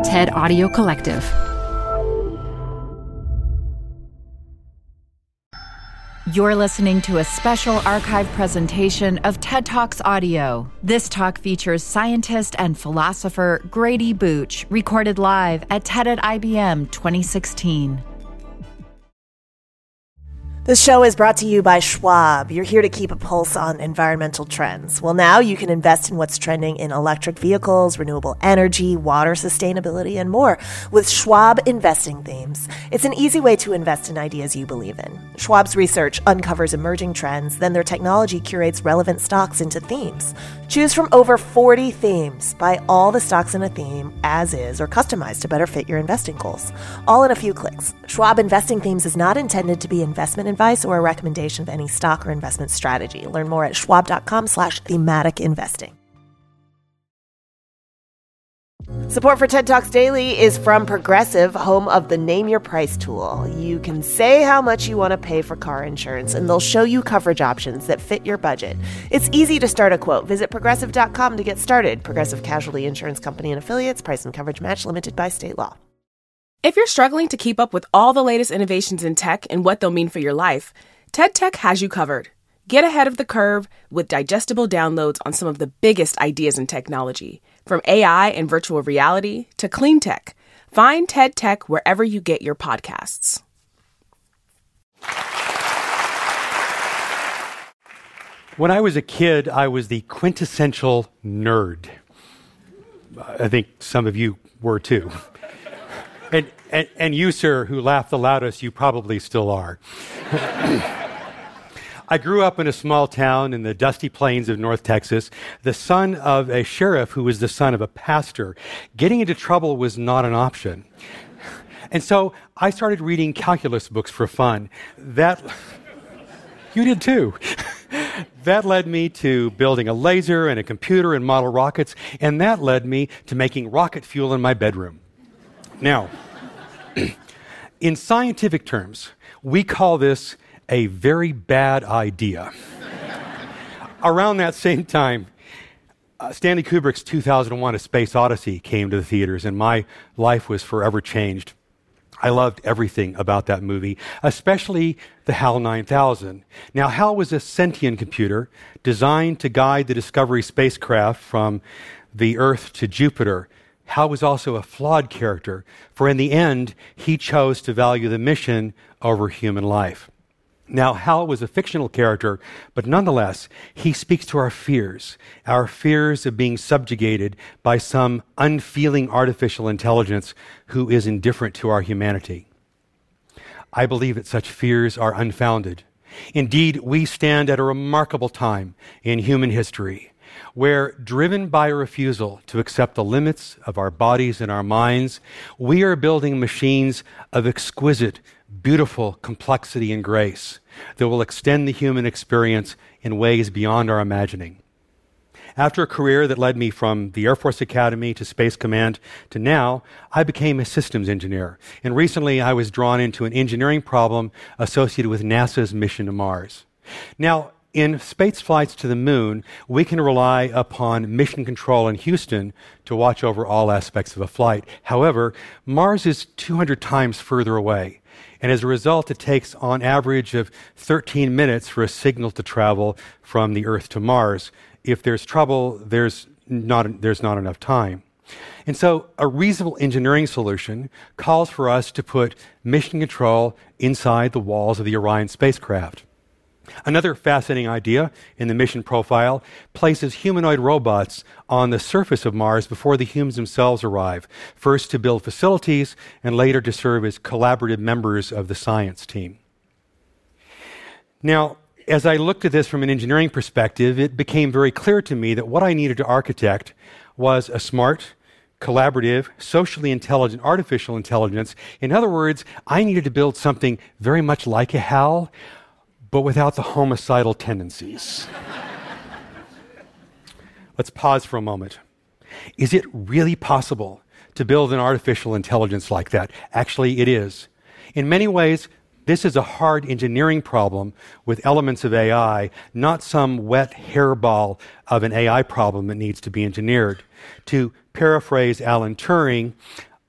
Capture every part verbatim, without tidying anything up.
TED Audio Collective. You're listening to a special archive presentation of TED Talks Audio. This talk features scientist and philosopher Grady Booch, recorded live at TED at I B M twenty sixteen. This show is brought to you by Schwab. You're here to keep a pulse on environmental trends. Well, now you can invest in what's trending in electric vehicles, renewable energy, water sustainability, and more with Schwab Investing Themes. It's an easy way to invest in ideas you believe in. Schwab's research uncovers emerging trends, then their technology curates relevant stocks into themes. Choose from over forty themes. Buy all the stocks in a theme as is or customized to better fit your investing goals. All in a few clicks. Schwab Investing Themes is not intended to be investment advice or a recommendation of any stock or investment strategy. Learn more at schwab.com slash thematic investing. Support for TED Talks Daily is from Progressive, home of the Name Your Price tool. You can say how much you want to pay for car insurance, and they'll show you coverage options that fit your budget. It's easy to start a quote. Visit progressive dot com to get started. Progressive Casualty Insurance Company and Affiliates. Price and coverage match limited by state law. If you're struggling to keep up with all the latest innovations in tech and what they'll mean for your life, TED Tech has you covered. Get ahead of the curve with digestible downloads on some of the biggest ideas in technology, from A I and virtual reality to clean tech. Find TED Tech wherever you get your podcasts. When I was a kid, I was the quintessential nerd. I think some of you were too. And, and, and you, sir, who laughed the loudest, you probably still are. I grew up in a small town in the dusty plains of North Texas, the son of a sheriff who was the son of a pastor. Getting into trouble was not an option. And so I started reading calculus books for fun. That, you did too. That led me to building a laser and a computer and model rockets, and that led me to making rocket fuel in my bedroom. Now, in scientific terms, we call this a very bad idea. Around that same time, uh, Stanley Kubrick's two thousand one: A Space Odyssey came to the theaters, and my life was forever changed. I loved everything about that movie, especially the HAL nine thousand. Now, HAL was a sentient computer designed to guide the Discovery spacecraft from the Earth to Jupiter. HAL was also a flawed character, for in the end, he chose to value the mission over human life. Now, HAL was a fictional character, but nonetheless, he speaks to our fears, our fears of being subjugated by some unfeeling artificial intelligence who is indifferent to our humanity. I believe that such fears are unfounded. Indeed, we stand at a remarkable time in human history, where, driven by a refusal to accept the limits of our bodies and our minds, we are building machines of exquisite, beautiful complexity and grace that will extend the human experience in ways beyond our imagining. After a career that led me from the Air Force Academy to Space Command to now, I became a systems engineer. And recently I was drawn into an engineering problem associated with NASA's mission to Mars. Now, in space flights to the moon, we can rely upon mission control in Houston to watch over all aspects of a flight. However, Mars is two hundred times further away. And as a result, it takes on average of thirteen minutes for a signal to travel from the Earth to Mars. If there's trouble, there's not, there's not enough time. And so a reasonable engineering solution calls for us to put mission control inside the walls of the Orion spacecraft. Another fascinating idea in the mission profile places humanoid robots on the surface of Mars before the humans themselves arrive, first to build facilities and later to serve as collaborative members of the science team. Now, as I looked at this from an engineering perspective, it became very clear to me that what I needed to architect was a smart, collaborative, socially intelligent artificial intelligence. In other words, I needed to build something very much like a HAL, but without the homicidal tendencies. Let's pause for a moment. Is it really possible to build an artificial intelligence like that? Actually, it is. In many ways, this is a hard engineering problem with elements of A I, not some wet hairball of an A I problem that needs to be engineered. To paraphrase Alan Turing,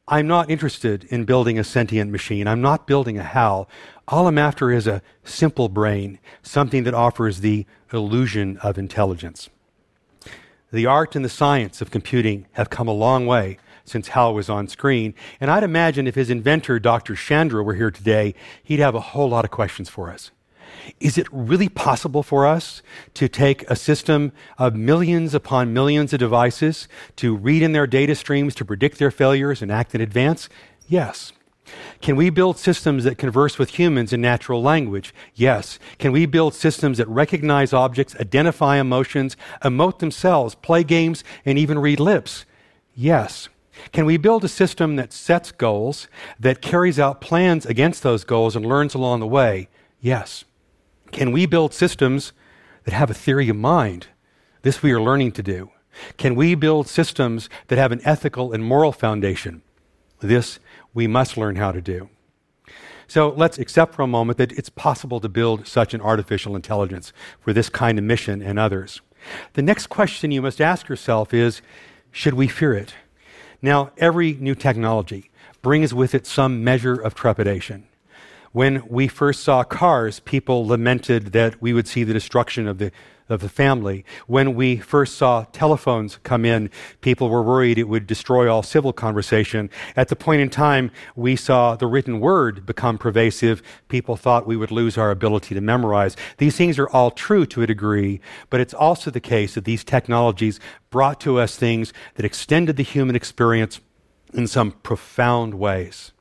I'm not interested in building a sentient machine. I'm not building a HAL. All I'm after is a simple brain, something that offers the illusion of intelligence. The art and the science of computing have come a long way since HAL was on screen, and I'd imagine if his inventor, Doctor Chandra, were here today, he'd have a whole lot of questions for us. Is it really possible for us to take a system of millions upon millions of devices, to read in their data streams, to predict their failures and act in advance? Yes. Can we build systems that converse with humans in natural language? Yes. Can we build systems that recognize objects, identify emotions, emote themselves, play games, and even read lips? Yes. Can we build a system that sets goals, that carries out plans against those goals and learns along the way? Yes. Can we build systems that have a theory of mind? This we are learning to do. Can we build systems that have an ethical and moral foundation? This we must learn how to do. So let's accept for a moment that it's possible to build such an artificial intelligence for this kind of mission and others. The next question you must ask yourself is, should we fear it? Now, every new technology brings with it some measure of trepidation. When we first saw cars, people lamented that we would see the destruction of the of the family. When we first saw telephones come in, people were worried it would destroy all civil conversation. At the point in time we saw the written word become pervasive, people thought we would lose our ability to memorize. These things are all true to a degree, but it's also the case that these technologies brought to us things that extended the human experience in some profound ways.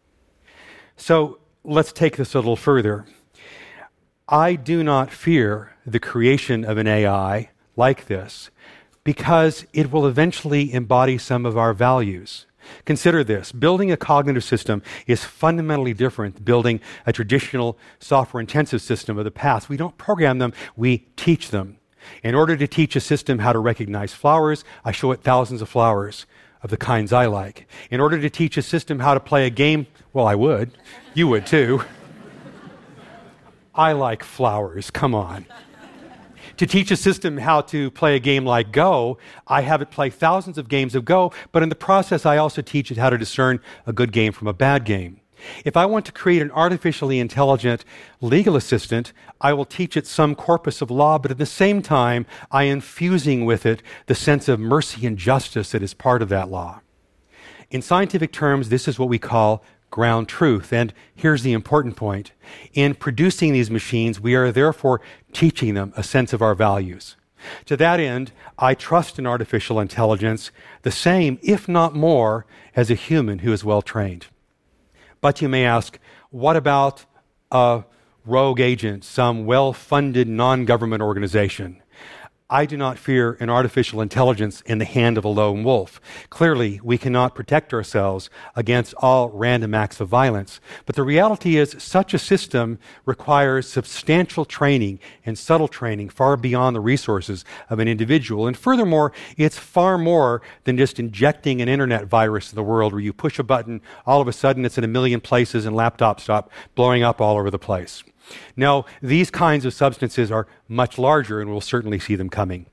So let's take this a little further. I do not fear the creation of an A I like this because it will eventually embody some of our values. Consider this. Building a cognitive system is fundamentally different than building a traditional software-intensive system of the past. We don't program them, we teach them. In order to teach a system how to recognize flowers, I show it thousands of flowers of the kinds I like. In order to teach a system how to play a game, well, I would. You would too. I like flowers, come on. To teach a system how to play a game like Go, I have it play thousands of games of Go, but in the process I also teach it how to discern a good game from a bad game. If I want to create an artificially intelligent legal assistant, I will teach it some corpus of law, but at the same time, I am fusing with it the sense of mercy and justice that is part of that law. In scientific terms, this is what we call ground truth. And here's the important point. In producing these machines, we are therefore teaching them a sense of our values. To that end, I trust in artificial intelligence the same, if not more, as a human who is well trained. But you may ask, what about a rogue agent, some well-funded non-government organization? I do not fear an artificial intelligence in the hand of a lone wolf. Clearly, we cannot protect ourselves against all random acts of violence. But the reality is, such a system requires substantial training and subtle training far beyond the resources of an individual. And furthermore, it's far more than just injecting an internet virus to the world where you push a button, all of a sudden it's in a million places and laptops stop blowing up all over the place. No, these kinds of substances are much larger, and we'll certainly see them coming.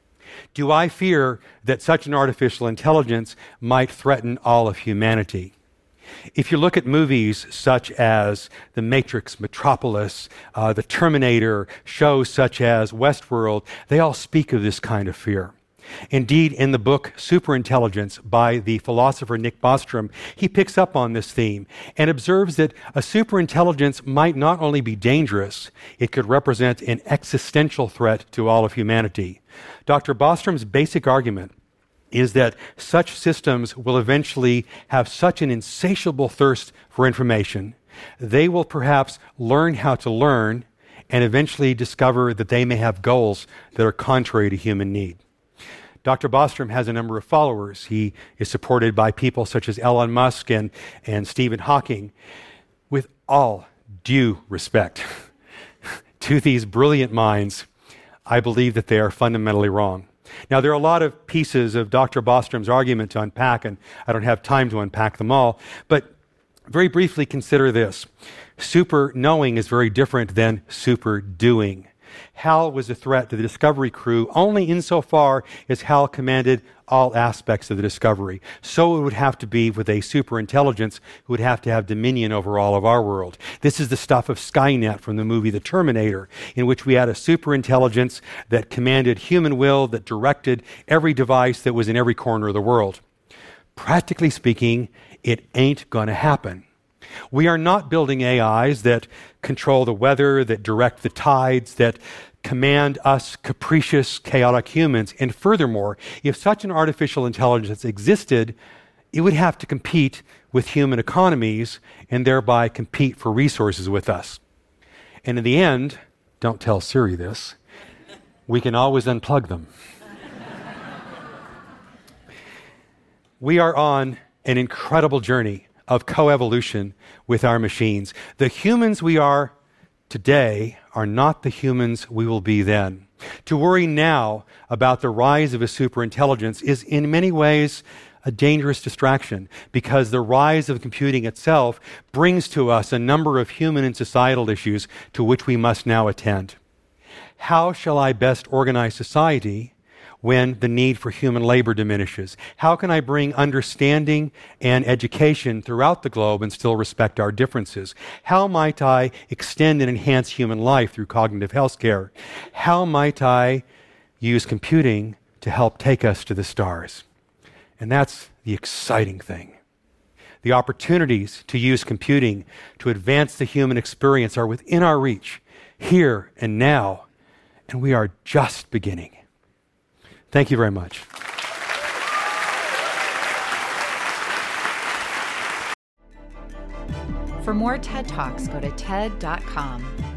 Do I fear that such an artificial intelligence might threaten all of humanity? If you look at movies such as The Matrix, Metropolis, uh, The Terminator, shows such as Westworld, they all speak of this kind of fear. Indeed, in the book Superintelligence by the philosopher Nick Bostrom, he picks up on this theme and observes that a superintelligence might not only be dangerous, it could represent an existential threat to all of humanity. Doctor Bostrom's basic argument is that such systems will eventually have such an insatiable thirst for information, they will perhaps learn how to learn and eventually discover that they may have goals that are contrary to human need. Doctor Bostrom has a number of followers. He is supported by people such as Elon Musk and, and Stephen Hawking. With all due respect to these brilliant minds, I believe that they are fundamentally wrong. Now, there are a lot of pieces of Doctor Bostrom's argument to unpack, and I don't have time to unpack them all, but very briefly consider this. Super knowing is very different than super doing. Hal was a threat to the Discovery crew only insofar as Hal commanded all aspects of the Discovery. So it would have to be with a superintelligence who would have to have dominion over all of our world. This is the stuff of Skynet from the movie The Terminator, in which we had a superintelligence that commanded human will, that directed every device that was in every corner of the world. Practically speaking, it ain't going to happen. We are not building A Is that control the weather, that direct the tides, that command us capricious, chaotic humans. And furthermore, if such an artificial intelligence existed, it would have to compete with human economies and thereby compete for resources with us. And in the end, don't tell Siri this, we can always unplug them. We are on an incredible journey of coevolution with our machines. The humans we are today are not the humans we will be then. To worry now about the rise of a superintelligence is in many ways a dangerous distraction, because the rise of computing itself brings to us a number of human and societal issues to which we must now attend. How shall I best organize society when the need for human labor diminishes? How can I bring understanding and education throughout the globe and still respect our differences? How might I extend and enhance human life through cognitive health care? How might I use computing to help take us to the stars? And that's the exciting thing. The opportunities to use computing to advance the human experience are within our reach, here and now, and we are just beginning. Thank you very much. For more TED Talks, go to T E D dot com.